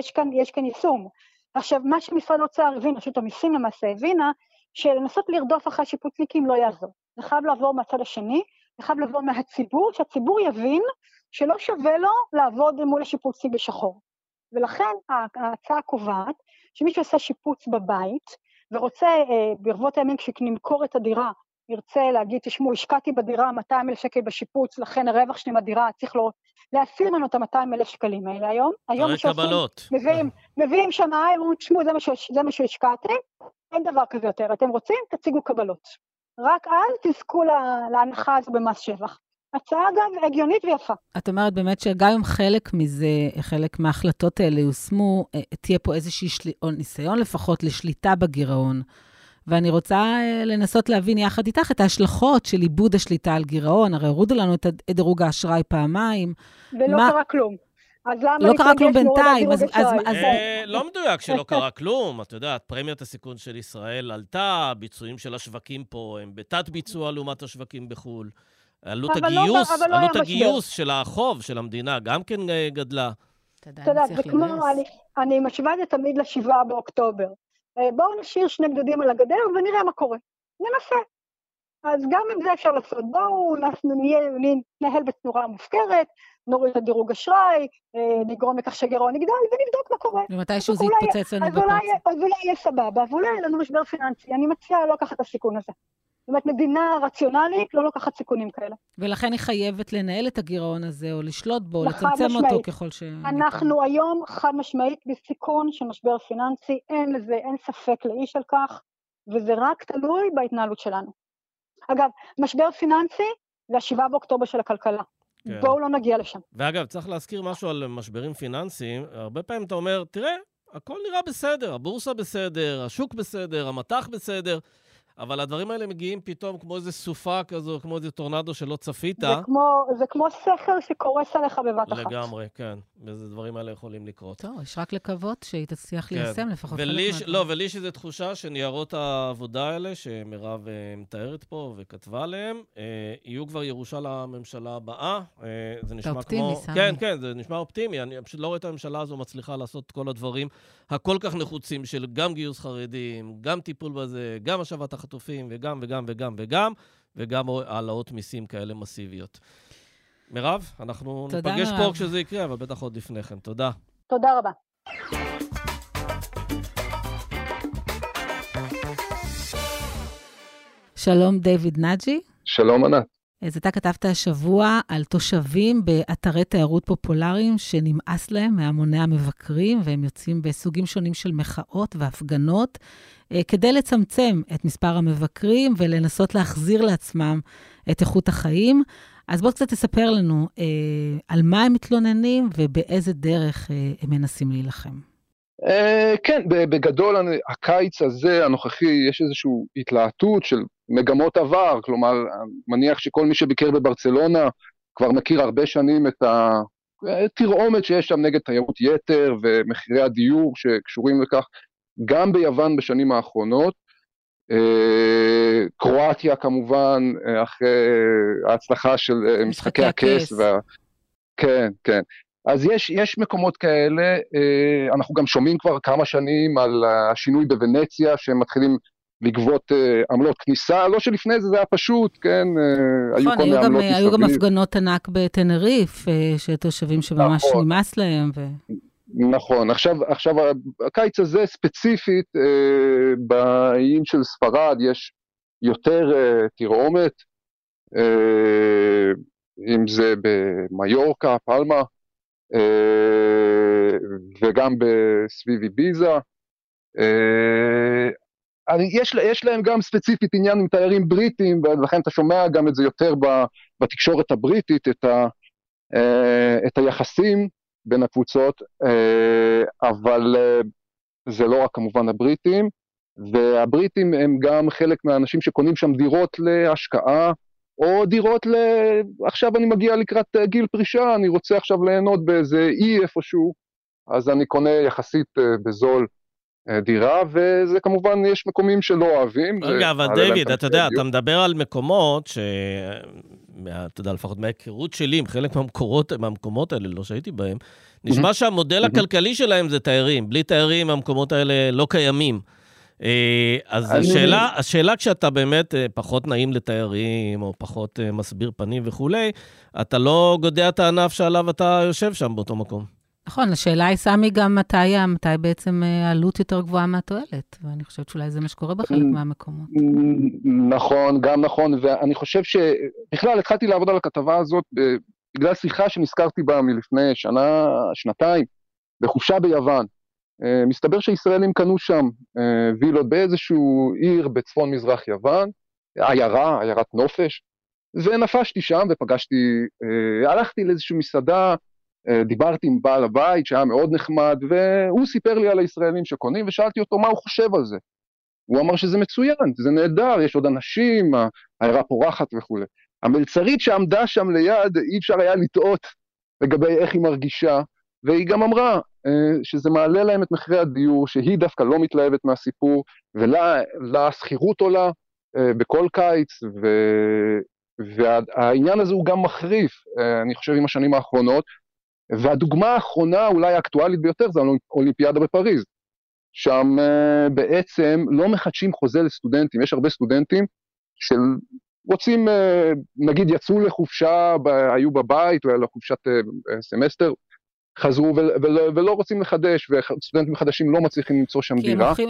יש כאן יישום. עכשיו, מה שמשרד האוצר הבין, רשות המיסים למעשה הבינה, שלנסות לרדוף אחרי שיפוצניקים לא יעזור. זה חייב לעבור מהצד השני, זה חייב לעבור מהציבור, שהציבור יבין שלא שווה לו לעבוד מול השיפוצים בשחור. ולכן ההצעה קובעת שמי שעושה שיפוץ בבית, ורוצה ברבות הימים כשנמכור את הדירה, ירצה להגיד, תשמעו, השקעתי בדירה מאתיים אלף שקל בשיפוץ, לכן הרווח שלי מהדירה צריך לו להסיר לנו את ה-מאתיים אלף שקלים האלה היום. היום קבלות. מביאים, מביאים שמיים, תשמעו, זה מה, זה מה שהשקעתם, אין דבר כזה יותר. אתם רוצים, תציגו קבלות. רק אז תזכו להנחה הזו במס שבח. הצעה גם הגיונית ויפה. את אומרת באמת שגם אם חלק מזה, חלק מההחלטות האלה יושמו, תהיה פה איזושהי של... או ניסיון לפחות לשליטה בגירעון. ואני רוצה לנסות להבין יחד איתך את ההשלכות של איבוד השליטה על גירעון, הרי הורידו לנו את דירוג האשראי פעמיים. ולא מה... קרה כלום. אז למה לא קרה כלום בינתיים. אז, אז, אז... אה, לא מדויק שלא קרה כלום. את יודעת, פרמיית הסיכון של ישראל עלתה, ביצועים של השווקים פה הם בתת ביצוע לעומת השווקים בחול. עלות הגיוס, לא, עלות לא הגיוס של החוב של המדינה גם כן גדלה. אתה יודע, זה כמו, אני, אני משווה את זה תמיד לשבעה באוקטובר. בואו נשאיר שני גדודים על הגדר ונראה מה קורה. ננסה. אז גם עם זה אפשר לעשות. בואו ננהל בצורה מופקרת, נוריד את הדירוג אשראי, נגרום לכך שהגירעון יגדל, ונבדוק מה קורה. ומתישהו זה יתפוצץ לנו בקוץ. אז אולי יהיה סבבה, ואולי יהיה לנו משבר פיננסי. אני מציעה לא לקחת את הסיכון הזה. זאת אומרת, מדינה רציונלית לא לוקחת סיכונים כאלה. ולכן היא חייבת לנהל את הגירעון הזה, או לשלוט בו, או לצמצם אותו ככל ש... אנחנו היום חד משמעית בסיכון של משבר פיננסי, אין לזה, אין ספק לאיש על כך, וזה רק תלוי בהתנהלות שלנו. אגב, משבר פיננסי זה השבעה באוקטובר של הכלכלה. כן. בואו לא נגיע לשם. ואגב, צריך להזכיר משהו על משברים פיננסיים. הרבה פעמים אתה אומר, תראה, הכל נראה בסדר, הבורסה בסדר, השוק בסדר, המתח בסדר, אבל הדברים האלה מגיעים פתאום כמו איזו סופה כזו, כמו איזה טורנדו שלא צפית. זה כמו, זה כמו סכר שקורס עליך בבת אחת. לגמרי, כן. ואיזה דברים האלה יכולים לקרות. טוב, יש רק לקוות שהיא תצליח ליישם לפחות. ולי, לא, ולי יש איזו תחושה שניירות העבודה האלה, שמירב מתארת פה וכתבה עליהם, יהיו כבר ירושה לממשלה הבאה. זה נשמע כמו... אופטימי, סמי. כן, כן, זה נשמע אופטימי. אני פשוט לא רואה את הממשלה הזו מצליחה לעשות את כל הדברים הכל כך נחוצים של גם גיוס חרדים, גם טיפול בזה, גם השבת החטופים, וגם וגם וגם וגם, וגם העלאות מיסים כאלה מסיביות. מירב, אנחנו ניפגש פה כשזה יקרה, אבל בטח עוד לפני כן. תודה. תודה רבה. שלום דיוויד נאג'י. שלום ענת. אז אתה כתבת השבוע על תושבים באתרי תיירות פופולריים שנמאס להם מהמוני המבקרים, והם יוצאים בסוגים שונים של מחאות והפגנות, כדי לצמצם את מספר המבקרים ולנסות להחזיר לעצמם את איכות החיים. אז בוא קצת תספר לנו אה, על מה הם מתלוננים ובאיזה דרך אה, הם מנסים להילחם. Uh, כן, בגדול הקיץ הזה הנוכחי יש איזושהי התלהטות של מגמות עבר, כלומר מניח שכל מי שביקר בברצלונה כבר מכיר הרבה שנים את התרעומת שיש שם נגד תיירות יתר ומחירי הדיור שקשורים לכך, גם ביוון בשנים האחרונות, uh, קרואטיה כמובן אחרי ההצלחה של משחקי הכס, וה... כן, כן. אז יש, יש מקומות כאלה, אנחנו גם שומעים כבר כמה שנים על השינוי בוונציה, שהם מתחילים לגבות עמלות כניסה, לא שלפני זה זה היה פשוט, כן, היו כל מיני עמלות מסביב. היו גם הפגנות ענק בטנריף, שתושבים שממש נמאס להם. נכון, עכשיו, עכשיו הקיץ הזה ספציפית, באיים של ספרד יש יותר תרעומת, אם זה במיורקה, פלמה, וגם בסביב איביזה. יש, יש להם גם ספציפית עניין עם תיירים בריטים, ולכן אתה שומע גם את זה יותר בתקשורת הבריטית, את, ה, את היחסים בין הקבוצות, אבל זה לא רק כמובן הבריטים, והבריטים הם גם חלק מהאנשים שקונים שם דירות להשקעה, או דירות ל... עכשיו אני מגיע לקראת גיל פרישה, אני רוצה עכשיו ליהנות באיזה אי איפשהו, אז אני קונה יחסית בזול דירה, וזה כמובן, יש מקומים שלא אוהבים. רגע, אבל דיוויד, אתה יודע, אתה מדבר על מקומות ש... אתה יודע, לפחות מההיכרות שלי, עם חלק מהמקורות, מהמקומות האלה, לא שהייתי בהם, נשמע שהמודל הכלכלי שלהם זה תיירים. בלי תיירים, המקומות האלה לא קיימים. אז השאלה, השאלה כשאתה באמת פחות נעים לתיירים, או פחות מסביר פנים וכולי, אתה לא גודע את הענף שעליו אתה יושב שם באותו מקום. נכון, השאלה היא סמי גם מתי, מתי בעצם העלות יותר גבוהה מהתועלת, ואני חושבת שאולי זה מה שקורה בחלק מהמקומות. נכון, גם נכון, ואני חושב שבכלל התחלתי לעבוד על הכתבה הזאת, בגלל שיחה שנזכרתי בה מלפני שנה, שנתיים, בחופשה ביוון. מסתבר שישראלים קנו שם וילות באיזשהו עיר בצפון מזרח יוון, עיירה, עיירת נופש, ונפשתי שם ופגשתי, הלכתי לאיזשהו מסעדה, דיברתי עם בעל הבית שהיה מאוד נחמד, והוא סיפר לי על הישראלים שקונים, ושאלתי אותו מה הוא חושב על זה. הוא אמר שזה מצוין, זה נהדר, יש עוד אנשים, העיירה פורחת וכו'. המלצרית שעמדה שם ליד, אי אפשר היה לטעות לגבי איך היא מרגישה, והיא גם אמרה שזה מעלה להם את מחירי הדיור, שהיא דווקא לא מתלהבת מהסיפור, ולה סחירות עולה בכל קיץ, ו... והעניין הזה הוא גם מחריף, אני חושב עם השנים האחרונות, והדוגמה האחרונה אולי האקטואלית ביותר זה האולימפיאדה בפריז, שם בעצם לא מחדשים חוזה לסטודנטים, יש הרבה סטודנטים שרוצים, נגיד יצאו לחופשה, היו בבית, או לחופשת סמסטר, חזרו ולא רוצים לחדש, וסטודנטים חדשים לא מצליחים למצוא שם דירה. כי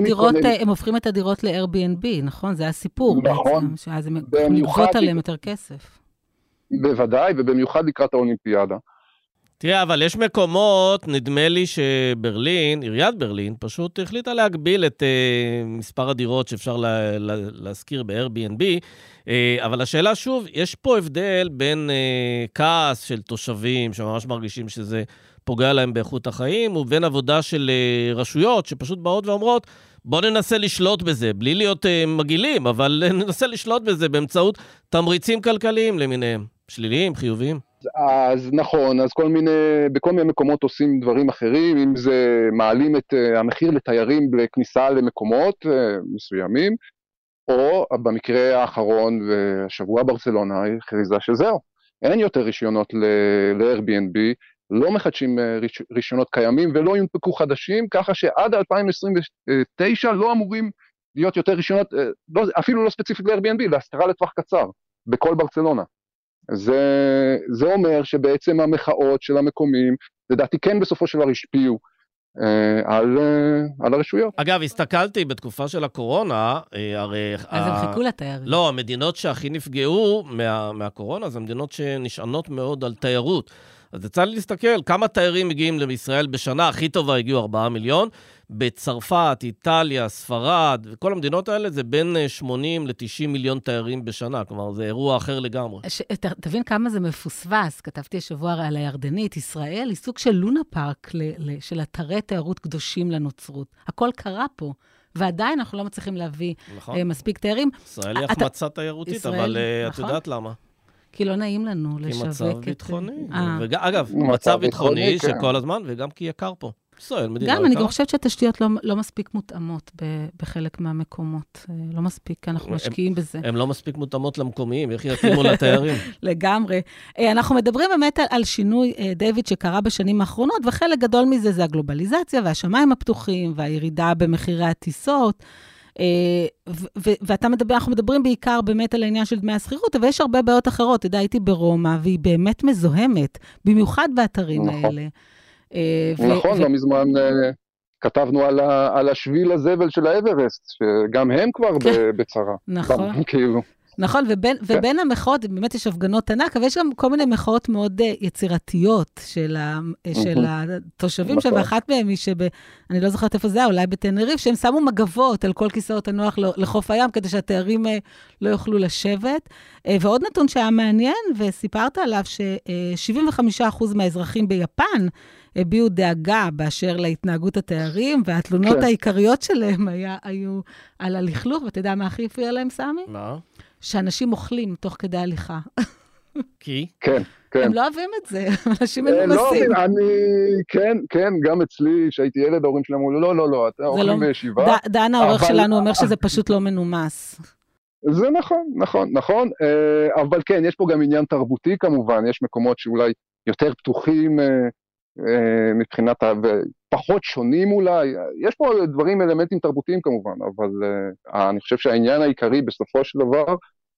הם הופכים את הדירות ל-Airbnb, נכון? זה הסיפור בעצם, שאז הם יכולים לגבות עליהם יותר כסף. בוודאי, ובמיוחד לקראת האולימפיאדה. תראה, אבל יש מקומות, נדמה לי שברלין, עיריית ברלין, פשוט החליטה להגביל את uh, מספר הדירות שאפשר לה, לה, להזכיר ב-Airbnb, uh, אבל השאלה שוב, יש פה הבדל בין uh, כעס של תושבים, שממש מרגישים שזה פוגע להם באיכות החיים, ובין עבודה של uh, רשויות, שפשוט באות ואומרות, בוא ננסה לשלוט בזה, בלי להיות uh, מגילים, אבל ננסה לשלוט בזה באמצעות תמריצים כלכליים למיניהם, שליליים, חיוביים. אז נכון, אז כל מיני, בכל מיני מקומות עושים דברים אחרים, אם זה מעלים את uh, המחיר לתיירים בכניסה למקומות uh, מסוימים, או במקרה האחרון, והשבוע ברצלונה, הכריזה שזהו, אין יותר רישיונות ל-Airbnb, לא מחדשים uh, רישיונות קיימים ולא יונפקו חדשים, ככה שעד אלפיים עשרים ותשע לא אמורים להיות יותר רישיונות, uh, לא, אפילו לא ספציפית ל-Airbnb, להשכרה לטווח קצר, בכל ברצלונה. זה, זה אומר שבעצם המחאות של המקומים, לדעתי כן בסופו של דבר השפיעו אה, על, אה, על הרשויות. אגב, הסתכלתי בתקופה של הקורונה, אה, הרי... אז ה... הם חיכו לתיירים. לא, המדינות שהכי נפגעו מה, מהקורונה, זה מדינות שנשענות מאוד על תיירות. אז יצא לי להסתכל, כמה תיירים מגיעים לישראל בשנה, הכי טובה הגיעו ארבעה מיליון, בצרפת, איטליה, ספרד, וכל המדינות האלה זה בין שמונים לתשעים מיליון תיירים בשנה, כלומר זה אירוע אחר לגמרי. ש, ת, תבין כמה זה מפוספס, כתבתי השבוע על הירדנית, ישראל היא סוג של לונה פארק ל, ל, של אתרי תיירות קדושים לנוצרות. הכל קרה פה. ועדיין אנחנו לא מצליחים להביא נכון. מספיק תיירים. ישראל היא החמצה תיירותית, ישראל, אבל נכון? את יודעת למה? כי לא נעים לנו לשווק את... כי מצב ביטחוני. אגב, מצב ביטחוני שכל הזמן, וגם כי יקר פה. ישראל, מדינה גם, אני גם חושבת שהתשתיות לא, לא מספיק מותאמות בחלק מהמקומות. לא מספיק, אנחנו משקיעים בזה. הם לא מספיק מותאמות למקומיים, איך יתאימו לתיירים? לגמרי. אנחנו מדברים באמת על שינוי, דיוויד, שקרה בשנים האחרונות, וחלק גדול מזה זה הגלובליזציה, והשמיים הפתוחים, והירידה במחירי הטיסות. ואתה מדבר, אנחנו מדברים בעיקר באמת על העניין של דמי הסחירות, אבל יש הרבה בעיות אחרות. אתה יודע, הייתי ברומא, והיא באמת מזוהמת, במיוחד באתרים האלה. נכון, לא מזמן כתבנו על השביל הזבל של האברסט, שגם הם כבר בצרה. נכון. נכון, ובין המחאות, באמת יש הפגנות ענק, אבל יש גם כל מיני מחאות מאוד יצירתיות של התושבים שם, ואחת מהם היא אני לא זוכרת איפה זה היה, אולי בתנריף, שהם שמו מגבות על כל כיסאות הנוח לחוף הים, כדי שהתיירים לא יוכלו לשבת. ועוד נתון שהיה מעניין, וסיפרת עליו ש-שבעים וחמישה אחוז מהאזרחים ביפן הביעו דאגה באשר להתנהגות התיירים, והתלונות העיקריות שלהם היו על הלכלוך, ואתה יודע מה הכי הפריע להם, סמי? מה? שאנשים אוכלים תוך כדי הליכה. כי? כן, כן. הם לא אוהבים את זה, אנשים מנומסים. לא, אני, כן, כן, גם אצלי, שהייתי ילד, ההורים שלהם אמרו, לא, לא, לא, אתה אוכלים בישיבה. דן, העורך שלנו, אומר שזה פשוט לא מנומס. זה נכון, נכון, נכון, אבל כן, יש פה גם עניין תרבותי כמובן, יש מקומות שאולי יותר פתוחים מבחינת, פחות שונים אולי, יש פה דברים, אלמנטים תרבותיים כמובן, אבל אני חושב שהעניין העיקרי בסופו של דבר,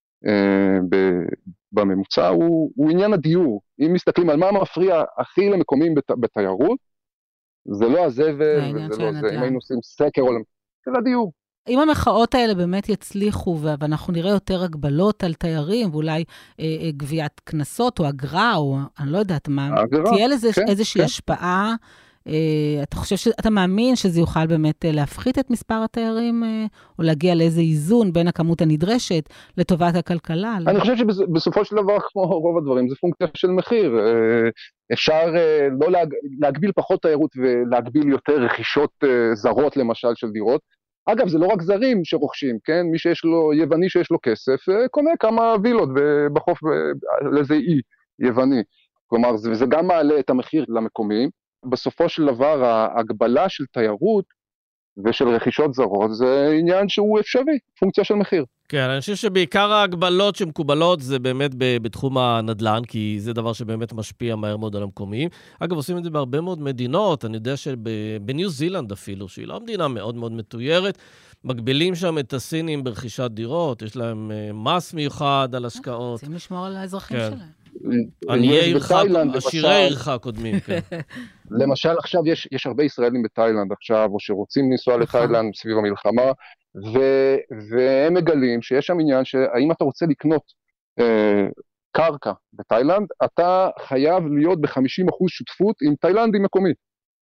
בממוצע הוא, הוא עניין הדיור. אם מסתכלים על מה מפריע הכי למקומים בתיירות, זה לא הזבל, וזה לא זה, אם היינו עושים סקר עולם, זה לדיור. אם המחאות האלה באמת יצליחו, ואנחנו נראה יותר הגבלות על תיירים, ואולי אה, גביית כנסות או אגרה, או אני לא יודעת מה, אגרה, תהיה לזה כן, איזושהי כן. השפעה, אה, אתה חושב שאתה מאמין שזה יוכל באמת להפחית את מספר התיירים, אה, או להגיע לאיזה איזון בין הכמות הנדרשת לטובת הכלכלה? אני חושב שבסופו של דבר, כמו רוב הדברים, זה פונקציה של מחיר. אה, אפשר אה, לא להג... להגביל פחות תיירות, ולהגביל יותר רכישות אה, זרות, למשל, של דירות. אגב, זה לא רק זרים שרוכשים, כן? מי שיש לו, יווני שיש לו כסף, קונה כמה וילות בחוף לאיזה אי יווני. כלומר, זה, זה גם מעלה את המחיר למקומיים. בסופו של דבר, ההגבלה של תיירות ושל רכישות זרות, זה עניין שהוא אפשרי, פונקציה של מחיר. כן, אני חושב שבעיקר ההגבלות שמקובלות זה באמת בתחום הנדל"ן, כי זה דבר שבאמת משפיע מהר מאוד על המקומיים. אגב, עושים את זה בהרבה מאוד מדינות, אני יודע שבניו זילנד אפילו, שהיא לא מדינה מאוד מאוד מתוירת, מגבילים שם את הסינים ברכישת דירות, יש להם מס מיוחד על השקעות. רוצים לשמור על האזרחים שלהם. עניי עירך, עשירי עירך קודמים, כן. למשל, עכשיו יש, יש הרבה ישראלים בתאילנד עכשיו, או שרוצים לנסוע לתאילנד סביב המלחמה, ו, והם מגלים שיש שם עניין שהאם אתה רוצה לקנות אה, קרקע בתאילנד, אתה חייב להיות ב-חמישים אחוז שותפות עם תאילנדי מקומי.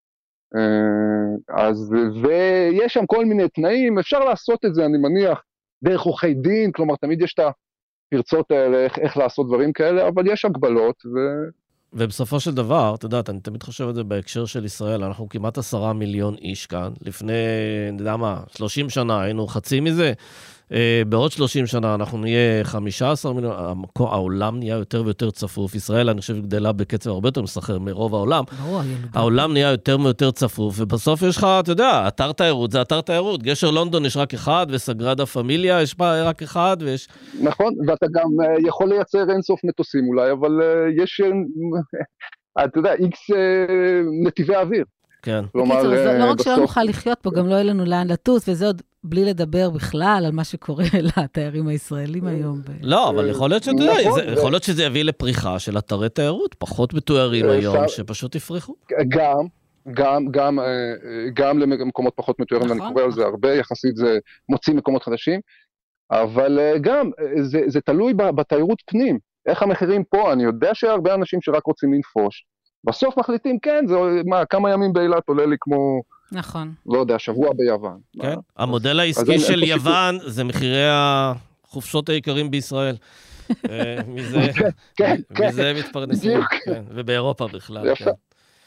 אה, אז, ויש שם כל מיני תנאים, אפשר לעשות את זה, אני מניח, דרך עורכי דין, כלומר, תמיד יש את הפרצות האלה, איך, איך לעשות דברים כאלה, אבל יש הגבלות, ו... ובסופו של דבר, אתה יודע, אני תמיד חושב את זה בהקשר של ישראל, אנחנו כמעט עשרה מיליון איש כאן, לפני, אני יודע מה, שלושים שנה, היינו חצי מזה, בעוד שלושים שנה אנחנו נהיה חמישה עשר מיליון, העולם נהיה יותר ויותר צפוף, ישראל אני חושב גדלה בקצב הרבה יותר מסחר מרוב העולם, העולם נהיה יותר ויותר צפוף, ובסוף יש לך, אתה יודע, אתר תיירות, זה אתר תיירות, גשר לונדון יש רק אחד, וסגרדה פמיליה יש רק אחד, ויש... נכון, ואתה גם יכול לייצר אינסוף מטוסים אולי, אבל יש, אתה יודע, איקס נתיבי אוויר. כן. כלומר, לא רק שלא נוכל לחיות פה, גם לא יהיה לנו לאן לטוס, וזה עוד בלי לדבר בכלל על מה שקורה לתיירים הישראלים היום. לא, אבל יכול להיות שאתה יודע, יכול להיות שזה יביא לפריחה של אתרי תיירות, פחות מתוארים היום, שפשוט יפריחו. גם, גם, גם, גם למקומות פחות מתוארים, אני קורא על זה הרבה, יחסית זה מוציא מקומות חדשים, אבל גם, זה תלוי בתיירות פנים, איך המחירים פה, אני יודע שהרבה אנשים שרק רוצים לנפוש, בסוף מחליטים, כן, זה מה, כמה ימים באילת עולה לי כמו... נכון. לא יודע, שבוע ביוון. כן, המודל העסקי של יוון זה מחירי החופשות העיקריים בישראל. מזה מתפרנסים, ובאירופה בכלל.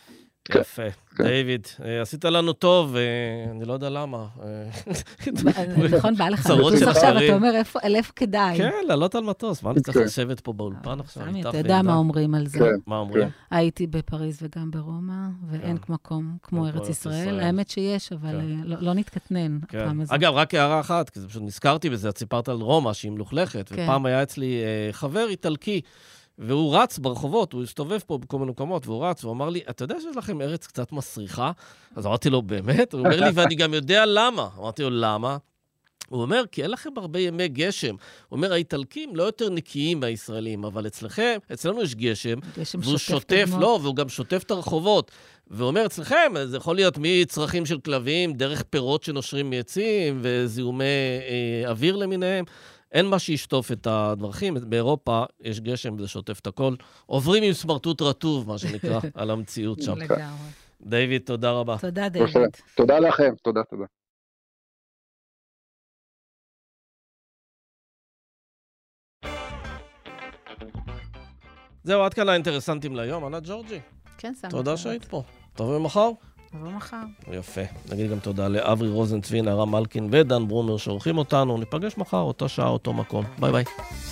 יפה. דיוויד, עשית לנו טוב, אני לא יודע למה. נכון, בא לך לטוס עכשיו, אתה אומר, איפה כדאי? כן, לעלות על מטוס. מה אני צריך לשבת פה באולפן עכשיו? סמי, אתה יודע מה אומרים על זה. מה אומרים? הייתי בפריז וגם ברומא, ואין מקום כמו ארץ ישראל. האמת שיש, אבל לא נתקטנן הפעם הזה. אגב, רק הערה אחת, כי פשוט נזכרתי בזה, את סיפרת על רומא, שהיא מלוכלכת, ופעם היה אצלי חבר איטלקי, והוא רץ ברחובות, הוא הסתובב פה בכל מיני מקומות, והוא רץ, והוא אמר לי, אתה יודע שיש לכם ארץ קצת מסריחה? אז אמרתי לו, באמת? הוא אומר לי, ואני גם יודע למה. אמרתי לו, למה? הוא אומר, כי אין לכם הרבה ימי גשם. הוא אומר, האיטלקים לא יותר נקיים מהישראלים, אבל אצלכם, אצלנו יש גשם, והוא שוטף, לא, והוא גם שוטף את הרחובות. והוא אומר, אצלכם, זה יכול להיות מצרכים של כלבים, דרך פירות שנושרים מעצים, וזיהומי אה, אוויר למיניהם. אין מה שישטוף את הדרכים. באירופה יש גשם וזה שוטף את הכל. עוברים עם סמרטוט רטוב, מה שנקרא, על המציאות שם. לגמרי. דיוויד, תודה רבה. תודה, דיוויד. תודה לכם, תודה, תודה. זהו, עד כאן האינטרסנטים להיום. ענת ג'ורג'י. כן, סמי. תודה שהיית פה. טוב ומחר? טוב ומחר. יפה. נגיד גם תודה לאברי רוזנצבי, נערה מלכין ודן ברומר שעורכים אותנו. ניפגש מחר, אותה שעה, אותו מקום. ביי ביי.